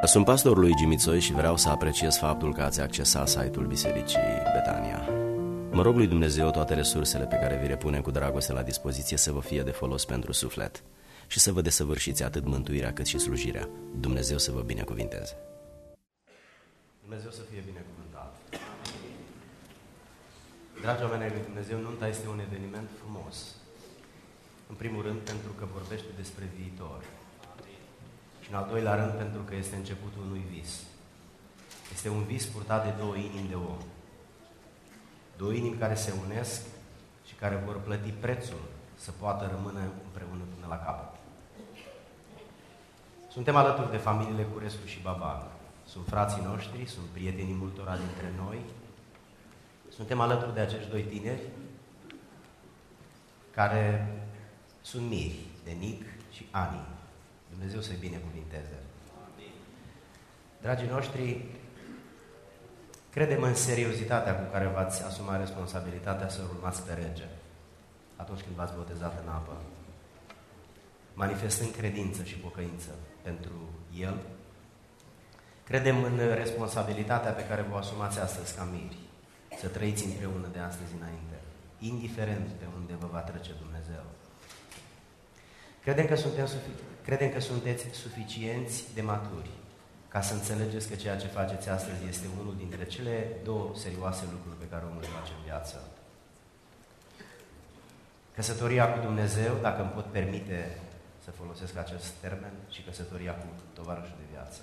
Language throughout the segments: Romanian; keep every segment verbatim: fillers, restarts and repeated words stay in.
Sunt pastorul lui Gimițoi și vreau să apreciez faptul că ați accesat site-ul Bisericii Betania. Mă rog lui Dumnezeu toate resursele pe care vi le punem cu dragoste la dispoziție să vă fie de folos pentru suflet și să vă desăvârșiți atât mântuirea cât și slujirea. Dumnezeu să vă binecuvinteze. Dumnezeu să fie binecuvântat. Dragi oameni ai lui Dumnezeu, nunta este un eveniment frumos. În primul rând pentru că vorbește despre viitor. Și în al doilea rând pentru că este începutul unui vis. Este un vis purtat de două inimi de om. Două inimi care se unesc și care vor plăti prețul să poată rămâne împreună până la capăt. Suntem alături de familiile Curescu și Baban. Sunt frații noștri, sunt prietenii multora dintre noi. Suntem alături de acești doi tineri care sunt miri, de Nic și Ani. Dumnezeu să-i binecuvinteze. Dragii noștri, credem în seriozitatea cu care v-ați asumat responsabilitatea să urmați pe Rege atunci când v-ați botezat în apă, manifestând credință și pocăință pentru El. Credem în responsabilitatea pe care vă asumați astăzi ca miri, să trăiți împreună de astăzi înainte, indiferent pe unde vă va trece Dumnezeu. Credem că, suntem, credem că sunteți suficienți de maturi ca să înțelegeți că ceea ce faceți astăzi este unul dintre cele două serioase lucruri pe care omul le face în viață. Căsătoria cu Dumnezeu, dacă îmi pot permite să folosesc acest termen, și căsătoria cu tovarășul de viață.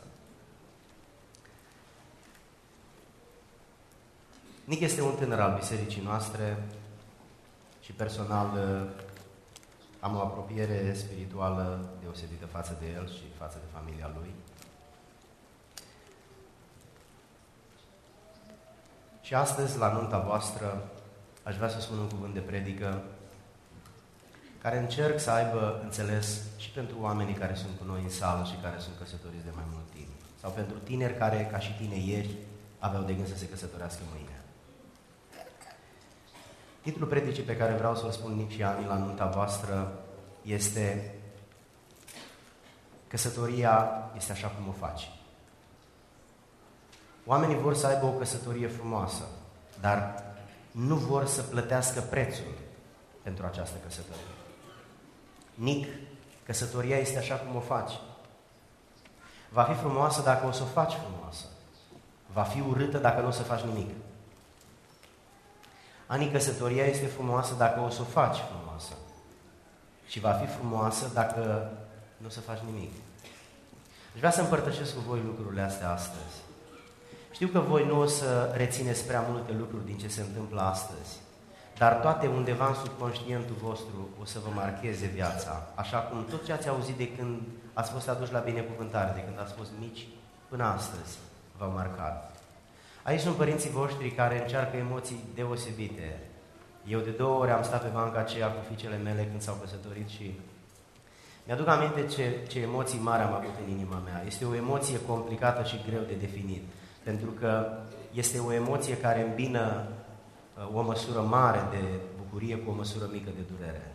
Nic este un tânăr al bisericii noastre și personal am o apropiere spirituală deosebită față de el și față de familia lui. Și astăzi, la nunta voastră, aș vrea să spun un cuvânt de predică care încerc să aibă înțeles și pentru oamenii care sunt cu noi în sală și care sunt căsătoriți de mai mult timp. Sau pentru tineri care, ca și tine ieri, aveau de gând să se căsătorească mâine. Titlul predicii pe care vreau să-l spun Nic și Ani la nunta voastră este Căsătoria este așa cum o faci. Oamenii vor să aibă o căsătorie frumoasă, dar nu vor să plătească prețul pentru această căsătorie. Nic, căsătoria este așa cum o faci. Va fi frumoasă dacă o să o faci frumoasă. Va fi urâtă dacă nu o să faci nimic. Ani, căsătoria este frumoasă dacă o să o faci frumoasă. Și va fi frumoasă dacă nu o să faci nimic. Aș vrea să împărtășesc cu voi lucrurile astea astăzi. Știu că voi nu o să rețineți prea multe lucruri din ce se întâmplă astăzi, dar toate undeva în subconștientul vostru o să vă marcheze viața, așa cum tot ce ați auzit de când ați fost aduși la binecuvântare, de când ați fost mici până astăzi, v-au marcat. Aici sunt părinții voștri care încearcă emoții deosebite. Eu de două ori am stat pe banca aceea cu fiicele mele când s-au căsătorit și mi-aduc aminte ce, ce emoții mari am avut în inima mea. Este o emoție complicată și greu de definit, pentru că este o emoție care îmbină o măsură mare de bucurie cu o măsură mică de durere.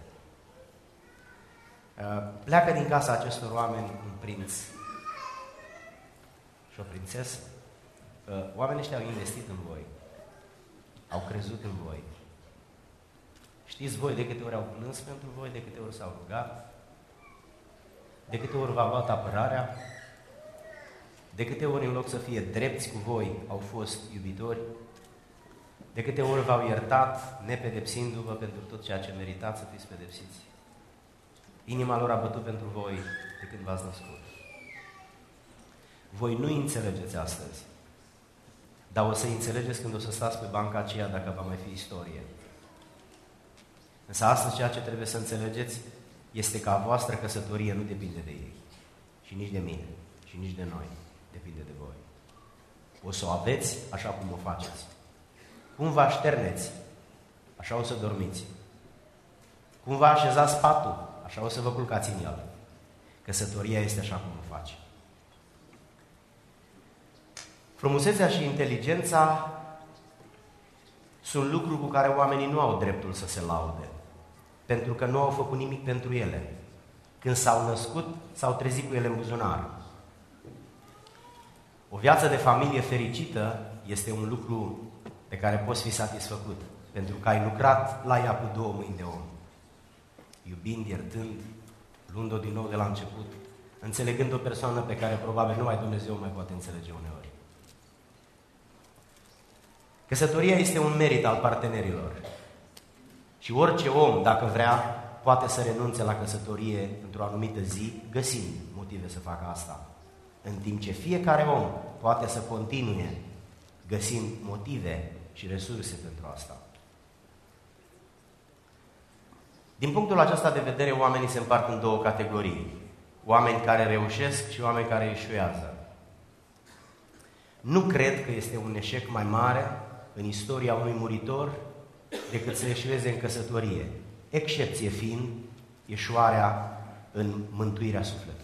Pleacă din casa acestor oameni un prinț și o prințesă. Oamenii ăștia au investit în voi, au crezut în voi. Știți voi de câte ori au plâns pentru voi, de câte ori s-au rugat, de câte ori v-au luat apărarea, de câte ori în loc să fie drepți cu voi au fost iubitori, de câte ori v-au iertat nepedepsindu-vă pentru tot ceea ce meritați să fiți pedepsiți. Inima lor a bătut pentru voi de când v-ați născut. Voi nu înțelegeți astăzi, dar o să înțelegeți când o să stați pe banca aceea dacă va mai fi istorie. Însă astăzi ceea ce trebuie să înțelegeți este că a voastră căsătorie nu depinde de ei. Și nici de mine. Și nici de noi. Depinde de voi. O să o aveți așa cum o faceți. Cum vă așterneți, așa o să dormiți. Cum vă așezați patul, așa o să vă culcați în el. Căsătoria este așa cum o faci. Frumusețea și inteligența sunt lucruri cu care oamenii nu au dreptul să se laude, pentru că nu au făcut nimic pentru ele. Când s-au născut, s-au trezit cu ele în buzunar. O viață de familie fericită este un lucru de care poți fi satisfăcut, pentru că ai lucrat la ea cu două mâini de om. Iubind, iertând, luând-o din nou de la început, înțelegând o persoană pe care probabil numai Dumnezeu mai poate înțelege uneori. Căsătoria este un merit al partenerilor. Și orice om, dacă vrea, poate să renunțe la căsătorie într-o anumită zi, găsind motive să facă asta. În timp ce fiecare om poate să continue găsind motive și resurse pentru asta. Din punctul acesta de vedere, oamenii se împart în două categorii. Oameni care reușesc și oameni care eșuează. Nu cred că este un eșec mai mare în istoria unui muritor decât să eșueze în căsătorie, excepție fiind eșuarea în mântuirea sufletului.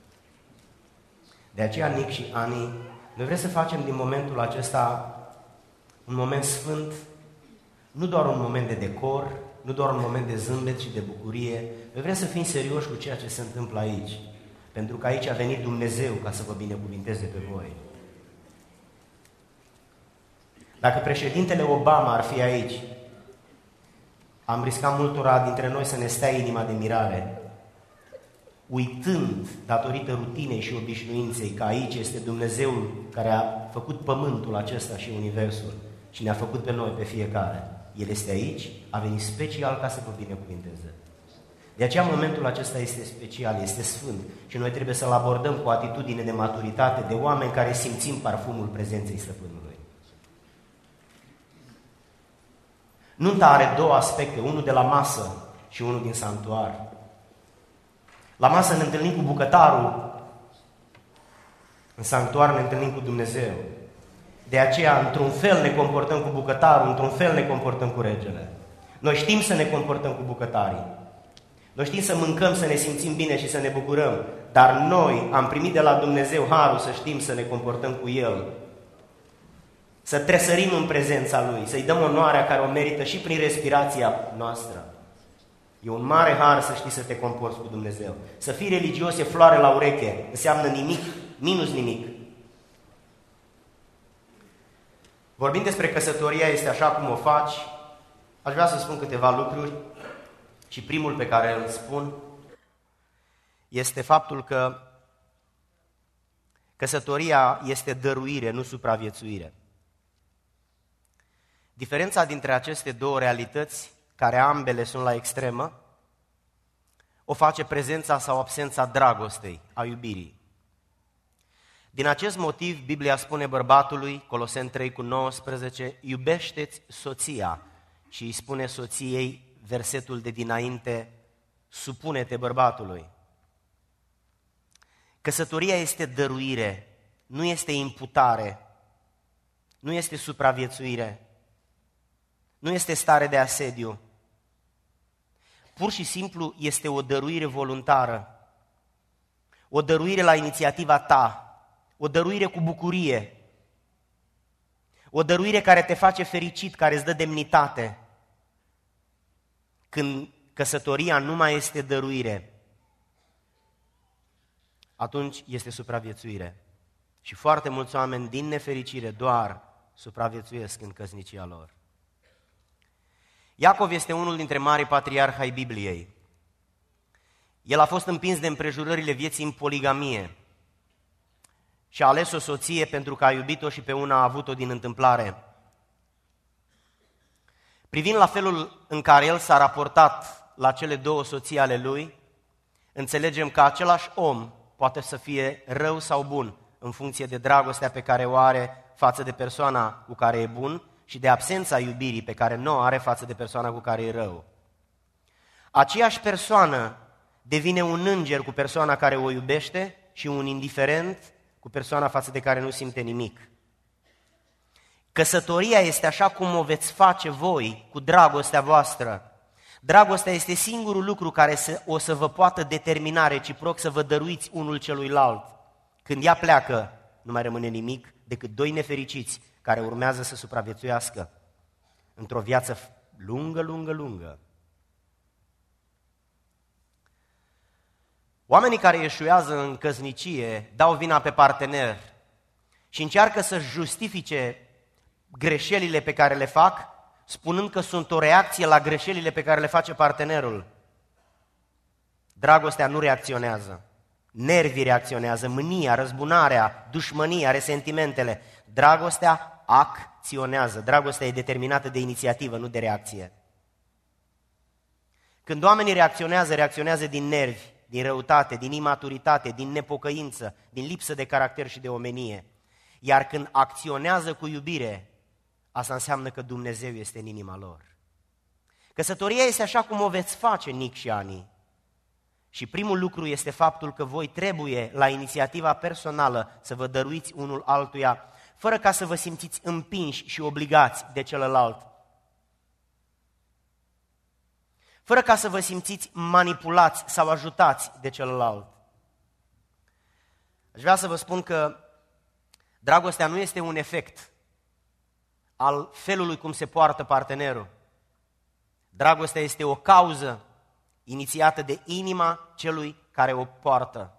De aceea, Nic și Ani, noi vrem să facem din momentul acesta un moment sfânt, nu doar un moment de decor, nu doar un moment de zâmbet și de bucurie, noi vrem să fim serioși cu ceea ce se întâmplă aici, pentru că aici a venit Dumnezeu ca să vă binecuvinteze pe voi. Dacă președintele Obama ar fi aici, am riscat multora dintre noi să ne stea inima de mirare, uitând, datorită rutinei și obișnuinței, că aici este Dumnezeul care a făcut pământul acesta și universul și ne-a făcut pe noi, pe fiecare. El este aici, a venit special ca să vă binecuvinteze. De aceea momentul acesta este special, este sfânt și noi trebuie să-l abordăm cu o atitudine de maturitate, de oameni care simțim parfumul prezenței Stăpânului. Nunta are două aspecte, unul de la masă și unul din sanctuar. La masă ne întâlnim cu bucătarul, în sanctuar ne întâlnim cu Dumnezeu. De aceea, într-un fel ne comportăm cu bucătarul, într-un fel ne comportăm cu regele. Noi știm să ne comportăm cu bucătarii. Noi știm să mâncăm, să ne simțim bine și să ne bucurăm. Dar noi am primit de la Dumnezeu harul să știm să ne comportăm cu El. Să tresărim în prezența Lui, să-i dăm onoarea care o merită și prin respirația noastră. E un mare har să știi să te comporți cu Dumnezeu. Să fii religios e floare la ureche, înseamnă nimic, minus nimic. Vorbind despre căsătoria este așa cum o faci, aș vrea să spun câteva lucruri și primul pe care îl spun este faptul că căsătoria este dăruire, nu supraviețuire. Diferența dintre aceste două realități, care ambele sunt la extremă, o face prezența sau absența dragostei, a iubirii. Din acest motiv, Biblia spune bărbatului, Coloseni trei cu nouăsprezece, iubește-ți soția, și îi spune soției, versetul de dinainte, supune-te bărbatului. Căsătoria este dăruire, nu este imputare, nu este supraviețuire, nu este stare de asediu. Pur și simplu este o dăruire voluntară, o dăruire la inițiativa ta, o dăruire cu bucurie, o dăruire care te face fericit, care îți dă demnitate. Când căsătoria nu mai este dăruire, atunci este supraviețuire. Și foarte mulți oameni, din nefericire, doar supraviețuiesc în căsnicia lor. Iacov este unul dintre marii patriarhi ai Bibliei. El a fost împins de împrejurările vieții în poligamie și a ales o soție pentru că a iubit-o și pe una a avut-o din întâmplare. Privind la felul în care el s-a raportat la cele două soții ale lui, înțelegem că același om poate să fie rău sau bun în funcție de dragostea pe care o are față de persoana cu care e bun și de absența iubirii pe care nu o are față de persoana cu care e rău. Aceeași persoană devine un înger cu persoana care o iubește și un indiferent cu persoana față de care nu simte nimic. Căsătoria este așa cum o veți face voi cu dragostea voastră. Dragostea este singurul lucru care o să vă poată determina reciproc să vă dăruiți unul celuilalt. Când ea pleacă, nu mai rămâne nimic decât doi nefericiți care urmează să supraviețuiască într-o viață lungă, lungă, lungă. Oamenii care eșuează în căsnicie dau vina pe partener și încearcă să justifice greșelile pe care le fac, spunând că sunt o reacție la greșelile pe care le face partenerul. Dragostea nu reacționează. Nervii reacționează, mânia, răzbunarea, dușmânia, resentimentele. Dragostea acționează. Dragostea e determinată de inițiativă, nu de reacție. Când oamenii reacționează, reacționează din nervi, din răutate, din imaturitate, din nepocăință, din lipsă de caracter și de omenie. Iar când acționează cu iubire, asta înseamnă că Dumnezeu este în inima lor. Căsătoria este așa cum o veți face, Nic și Ani. Și primul lucru este faptul că voi trebuie, la inițiativa personală, să vă dăruiți unul altuia, fără ca să vă simțiți împinși și obligați de celălalt. Fără ca să vă simțiți manipulați sau ajutați de celălalt. Aș vrea să vă spun că dragostea nu este un efect al felului cum se poartă partenerul. Dragostea este o cauză inițiată de inima celui care o poartă.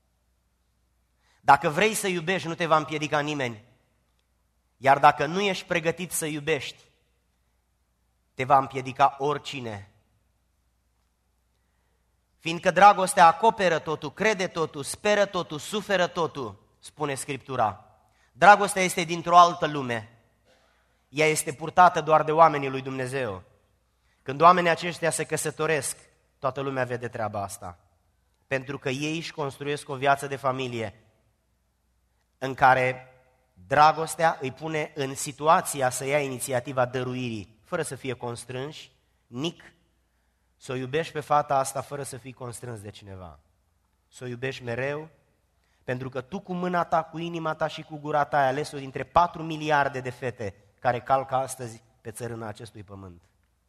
Dacă vrei să iubești, nu te va împiedica nimeni. Iar dacă nu ești pregătit să iubești, te va împiedica oricine. Fiindcă dragostea acoperă totul, crede totul, speră totul, suferă totul, spune Scriptura. Dragostea este dintr-o altă lume. Ea este purtată doar de oamenii lui Dumnezeu. Când oamenii aceștia se căsătoresc, toată lumea vede treaba asta. Pentru că ei își construiesc o viață de familie în care dragostea îi pune în situația să ia inițiativa dăruirii, fără să fie constrânși. Nic, să o iubești pe fata asta fără să fii constrâns de cineva. Să o iubești mereu, pentru că tu cu mâna ta, cu inima ta și cu gura ta ai ales-o dintre patru miliarde de fete care calcă astăzi pe țărâna acestui pământ.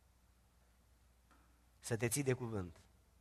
Să te ții de cuvânt.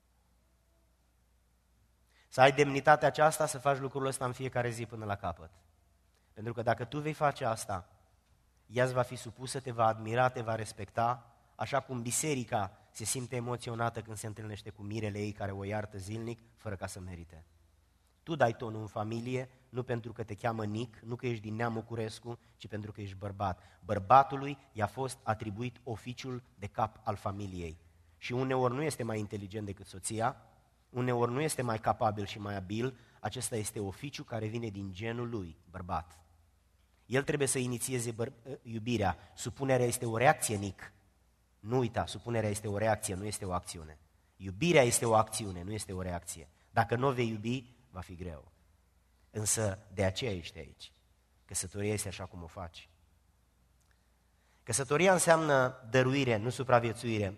Să ai demnitatea aceasta să faci lucrul ăsta în fiecare zi până la capăt. Pentru că dacă tu vei face asta, ea îți va fi supusă, te va admira, te va respecta, așa cum biserica se simte emoționată când se întâlnește cu mirele ei care o iartă zilnic, fără ca să merite. Tu dai tonul în familie, nu pentru că te cheamă Nic, nu că ești din neamul Curescu, ci pentru că ești bărbat. Bărbatului i-a fost atribuit oficiul de cap al familiei. Și uneori nu este mai inteligent decât soția, uneori nu este mai capabil și mai abil, acesta este oficiul care vine din genul lui, bărbat. El trebuie să inițieze băr- iubirea, supunerea este o reacție, Nic. Nu uita, supunerea este o reacție, nu este o acțiune. Iubirea este o acțiune, nu este o reacție. Dacă nu o vei iubi, va fi greu. Însă de aceea ești aici. Căsătoria este așa cum o faci. Căsătoria înseamnă dăruire, nu supraviețuire.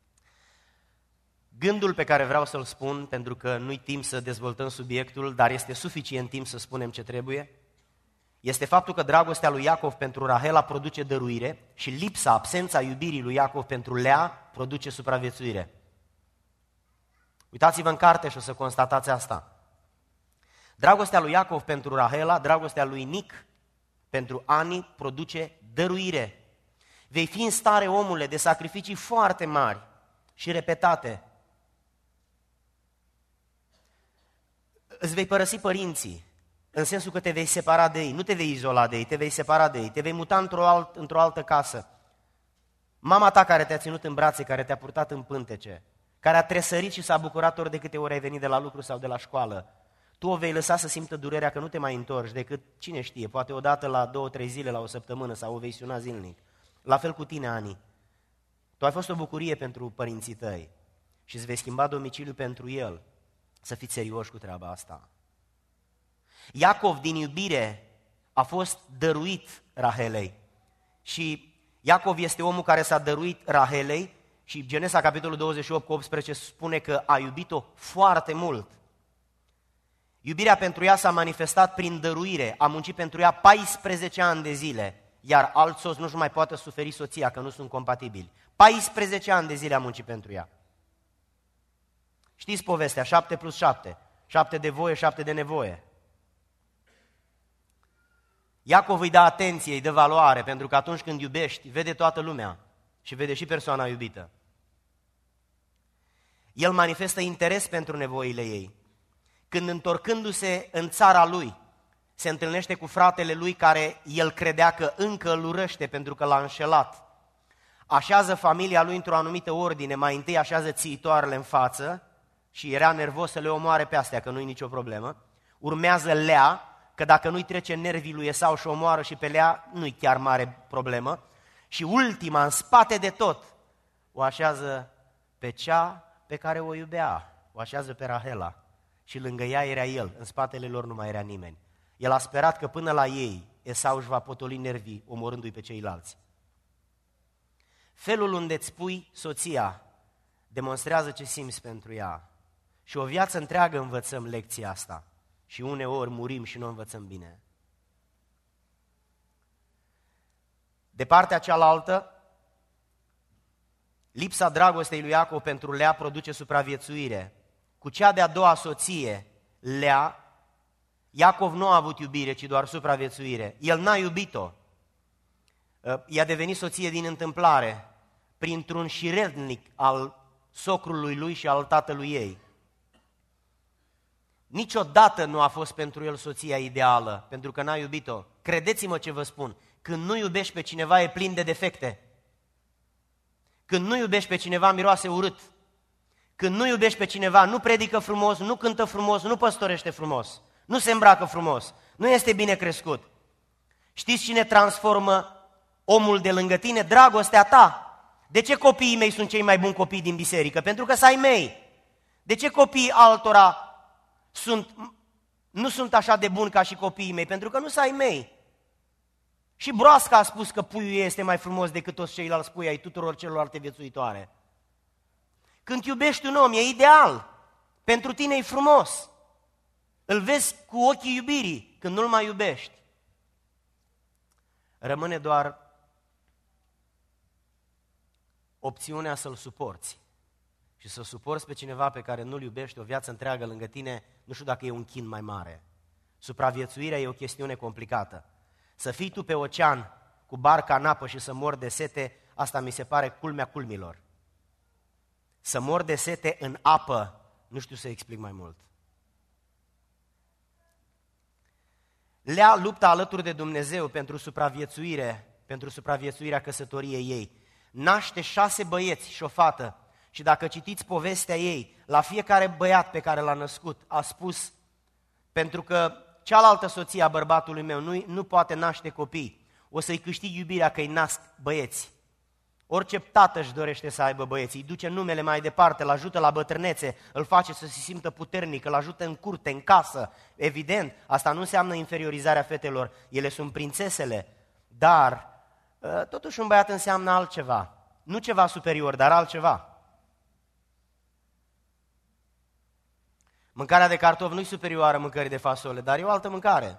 Gândul pe care vreau să-l spun, pentru că nu-i timp să dezvoltăm subiectul, dar este suficient timp să spunem ce trebuie, este faptul că dragostea lui Iacov pentru Rahela produce dăruire și lipsa, absența iubirii lui Iacov pentru Lea produce supraviețuire. Uitați-vă în carte și o să constatați asta. Dragostea lui Iacov pentru Rahela, dragostea lui Nic pentru Ani produce dăruire. Vei fi în stare, omule, de sacrificii foarte mari și repetate. Îți vei părăsi părinții, în sensul că te vei separa de ei, nu te vei izola de ei, te vei separa de ei, te vei muta într-o, alt, într-o altă casă. Mama ta care te-a ținut în brațe, care te-a purtat în pântece, care a tresărit și s-a bucurat ori de câte ori ai venit de la lucru sau de la școală, tu o vei lăsa să simtă durerea că nu te mai întorci decât, cine știe, poate odată la două, trei zile, la o săptămână sau o vei suna zilnic. La fel cu tine, Ani. Tu ai fost o bucurie pentru părinții tăi și îți vei schimba domiciliul pentru el. Să fiți serioși cu treaba asta. Iacov, din iubire, a fost dăruit Rahelei. Și Iacov este omul care s-a dăruit Rahelei și Genesa, capitolul douăzeci și opt cu optsprezece, spune că a iubit-o foarte mult. Iubirea pentru ea s-a manifestat prin dăruire, a muncit pentru ea paisprezece ani de zile, iar alt soț nu-și mai poate suferi soția, că nu sunt compatibili. paisprezece ani de zile a muncit pentru ea. Știți povestea, șapte plus șapte, șapte de voie, șapte de nevoie. Iacov îi dă atenție, îi dă valoare, pentru că atunci când iubești, vede toată lumea și vede și persoana iubită. El manifestă interes pentru nevoile ei. Când întorcându-se în țara lui, se întâlnește cu fratele lui care el credea că încă îl urăște pentru că l-a înșelat. Așează familia lui într-o anumită ordine, mai întâi așează țiitoarele în față și era nervos să le omoare pe astea, că nu-i nicio problemă. Urmează Lea, că dacă nu-i trece nervii lui Esau și omoară și pe Lea, nu-i chiar mare problemă. Și ultima, în spate de tot, o așează pe cea pe care o iubea, o așează pe Rahela. Și lângă ea era el, în spatele lor nu mai era nimeni. El a sperat că până la ei Esau își va potoli nervii, omorându-i pe ceilalți. Felul unde îți pui soția demonstrează ce simți pentru ea. Și o viață întreagă învățăm lecția asta. Și uneori murim și nu învățăm bine. De partea cealaltă, lipsa dragostei lui Iacov pentru Lea produce supraviețuire. Cu cea de-a doua soție, Lea, Iacov nu a avut iubire, ci doar supraviețuire. El n-a iubit-o. I-a devenit soție din întâmplare, printr-un șiretnic al socrului lui și al tatălui ei. Niciodată nu a fost pentru el soția ideală, pentru că n-a iubit-o. Credeți-mă ce vă spun, când nu iubești pe cineva e plin de defecte. Când nu iubești pe cineva miroase urât. Când nu iubești pe cineva nu predică frumos, nu cântă frumos, nu păstorește frumos, nu se îmbracă frumos, nu este bine crescut. Știți cine transformă omul de lângă tine? Dragostea ta. De ce copiii mei sunt cei mai buni copii din biserică? Pentru că s-ai mei. De ce copiii altora sunt, nu sunt așa de buni ca și copiii mei? Pentru că nu s-ai mei. Și Broasca a spus că puiul ei este mai frumos decât toți ceilalți pui ai tuturor celorlalte viețuitoare. Când iubești un om, e ideal. Pentru tine e frumos. Îl vezi cu ochii iubirii. Când nu-l mai iubești, rămâne doar opțiunea să-l suporți. Și să suporți pe cineva pe care nu-l iubești o viață întreagă lângă tine, nu știu dacă e un chin mai mare. Supraviețuirea e o chestiune complicată. Să fii tu pe ocean cu barca în apă și să mori de sete, asta mi se pare culmea culmilor. Să mor de sete în apă, nu știu să explic mai mult. Lea luptă alături de Dumnezeu pentru supraviețuire, pentru supraviețuirea căsătoriei ei. Naște șase băieți și o fată și dacă citiți povestea ei, la fiecare băiat pe care l-a născut a spus, pentru că cealaltă soție a bărbatului meu nu, nu poate naște copii, o să-i câștig iubirea că îi nasc băieți. Orice tată își dorește să aibă băieți, îi duce numele mai departe, îl ajută la bătrânețe, îl face să se simtă puternic, îl ajută în curte, în casă. Evident, asta nu înseamnă inferiorizarea fetelor, ele sunt prințesele, dar totuși un băiat înseamnă altceva. Nu ceva superior, dar altceva. Mâncarea de cartofi nu-i superioară mâncării de fasole, dar e o altă mâncare.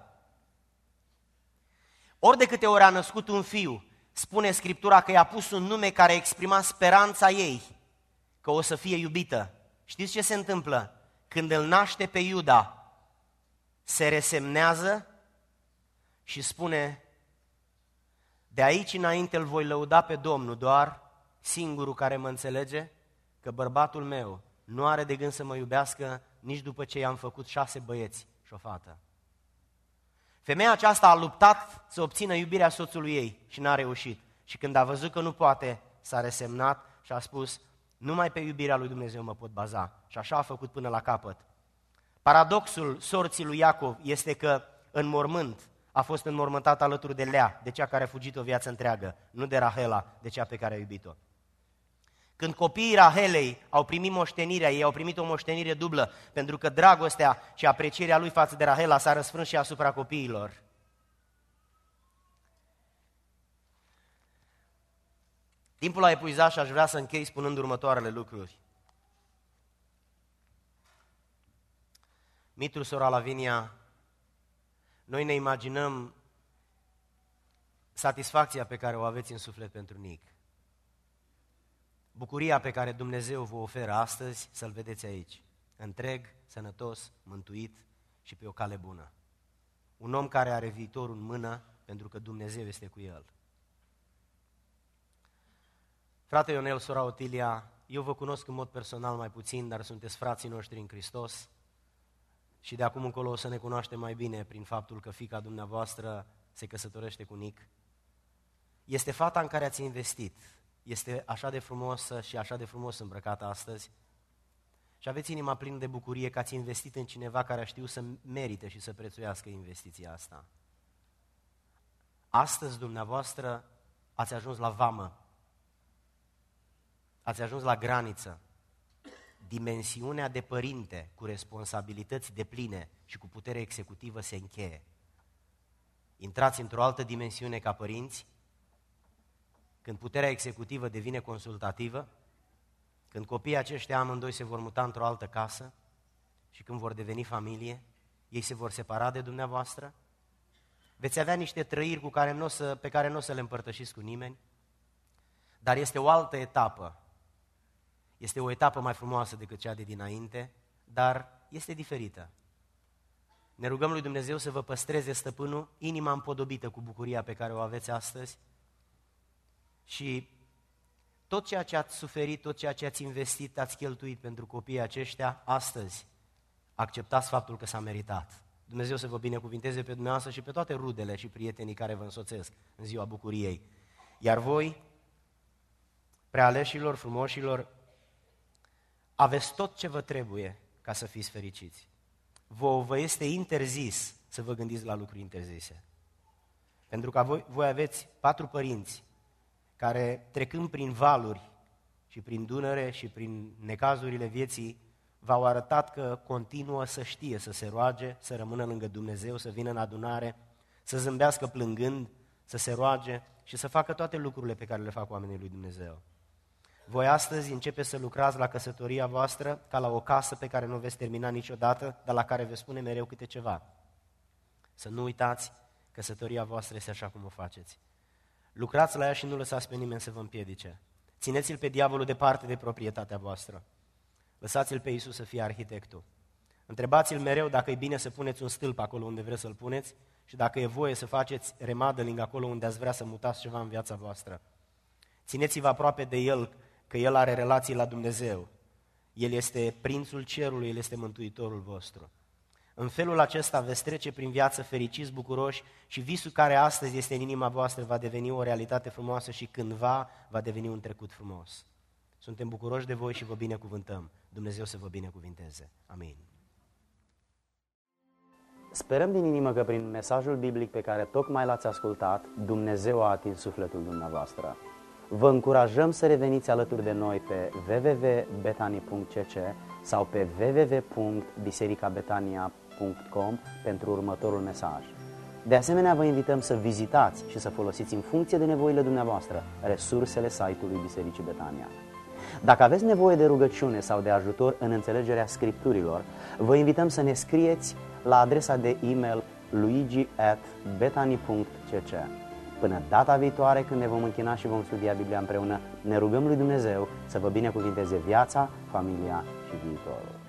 Ori de câte ori a născut un fiu, spune Scriptura că i-a pus un nume care exprima speranța ei, că o să fie iubită. Știți ce se întâmplă? Când îl naște pe Iuda, se resemnează și spune, de aici înainte îl voi lăuda pe Domnul, doar singurul care mă înțelege că bărbatul meu nu are de gând să mă iubească nici după ce i-am făcut șase băieți și o fată. Femeia aceasta a luptat să obțină iubirea soțului ei și n-a reușit. Și când a văzut că nu poate, s-a resemnat și a spus, numai pe iubirea lui Dumnezeu mă pot baza. Și așa a făcut până la capăt. Paradoxul sorții lui Iacov este că în mormânt a fost înmormântat alături de Lea, de cea care a fugit o viață întreagă, nu de Rahela, de cea pe care a iubit-o. Când copiii Rahelei au primit moștenirea, ei au primit o moștenire dublă, pentru că dragostea și aprecierea lui față de Rahela s-a răsfrâns și asupra copiilor. Timpul a epuizat și aș vrea să închei spunând următoarele lucruri. Mitul sora Lavinia, noi ne imaginăm satisfacția pe care o aveți în suflet pentru Nic. Bucuria pe care Dumnezeu vă oferă astăzi, să-L vedeți aici, întreg, sănătos, mântuit și pe o cale bună. Un om care are viitorul în mână pentru că Dumnezeu este cu el. Frate Ionel, sora Otilia, eu vă cunosc în mod personal mai puțin, dar sunteți frații noștri în Hristos și de acum încolo o să ne cunoaștem mai bine prin faptul că fiica dumneavoastră se căsătorește cu Nic. Este fata în care ați investit. Este așa de frumoasă și așa de frumos îmbrăcată astăzi. Și aveți inima plină de bucurie că ați investit în cineva care știu să merite și să prețuiască investiția asta. Astăzi, dumneavoastră, ați ajuns la vamă. Ați ajuns la graniță. Dimensiunea de părinte cu responsabilități depline și cu putere executivă se încheie. Intrați într-o altă dimensiune ca părinți, când puterea executivă devine consultativă, când copiii aceștia amândoi se vor muta într-o altă casă și când vor deveni familie, ei se vor separa de dumneavoastră, veți avea niște trăiri cu care n-o să, pe care nu o să le împărtășiți cu nimeni, dar este o altă etapă. Este o etapă mai frumoasă decât cea de dinainte, dar este diferită. Ne rugăm lui Dumnezeu să vă păstreze, Stăpânul, inima împodobită cu bucuria pe care o aveți astăzi și tot ceea ce ați suferit, tot ceea ce ați investit, ați cheltuit pentru copiii aceștia, astăzi acceptați faptul că s-a meritat. Dumnezeu să vă binecuvinteze pe dumneavoastră și pe toate rudele și prietenii care vă însoțesc în ziua bucuriei. Iar voi, prealeșilor, frumoșilor, aveți tot ce vă trebuie ca să fiți fericiți. Vă, vă este interzis să vă gândiți la lucruri interzise. Pentru că voi, voi aveți patru părinți care, trecând prin valuri și prin Dunăre și prin necazurile vieții, v-au arătat că continuă să știe să se roage, să rămână lângă Dumnezeu, să vină în adunare, să zâmbească plângând, să se roage și să facă toate lucrurile pe care le fac oamenii lui Dumnezeu. Voi astăzi începeți să lucrați la căsătoria voastră ca la o casă pe care nu o veți termina niciodată, dar la care veți spune mereu câte ceva. Să nu uitați, căsătoria voastră este așa cum o faceți. Lucrați la ea și nu lăsați pe nimeni să vă împiedice. Țineți-l pe diavolul departe de proprietatea voastră. Lăsați-l pe Iisus să fie arhitectul. Întrebați-l mereu dacă e bine să puneți un stâlp acolo unde vreți să-l puneți și dacă e voie să faceți remodeling acolo unde ați vrea să mutați ceva în viața voastră. Țineți-vă aproape de el, că el are relații la Dumnezeu. El este prințul cerului, el este mântuitorul vostru. În felul acesta veți trece prin viață fericiți, bucuroși și visul care astăzi este în inima voastră va deveni o realitate frumoasă și cândva va deveni un trecut frumos. Suntem bucuroși de voi și vă binecuvântăm. Dumnezeu să vă binecuvinteze. Amin. Sperăm din inimă că prin mesajul biblic pe care tocmai l-ați ascultat, Dumnezeu a atins sufletul dumneavoastră. Vă încurajăm să reveniți alături de noi pe w w w punct betani punct c c sau pe w w w punct biserica betania punct com pentru următorul mesaj. De asemenea, vă invităm să vizitați și să folosiți în funcție de nevoile dumneavoastră resursele site-ului Bisericii Betania. Dacă aveți nevoie de rugăciune sau de ajutor în înțelegerea Scripturilor, vă invităm să ne scrieți la adresa de e-mail luigi at betani punct c c. Până data viitoare, când ne vom închina și vom studia Biblia împreună, ne rugăm lui Dumnezeu să vă binecuvinteze viața, familia și viitorul.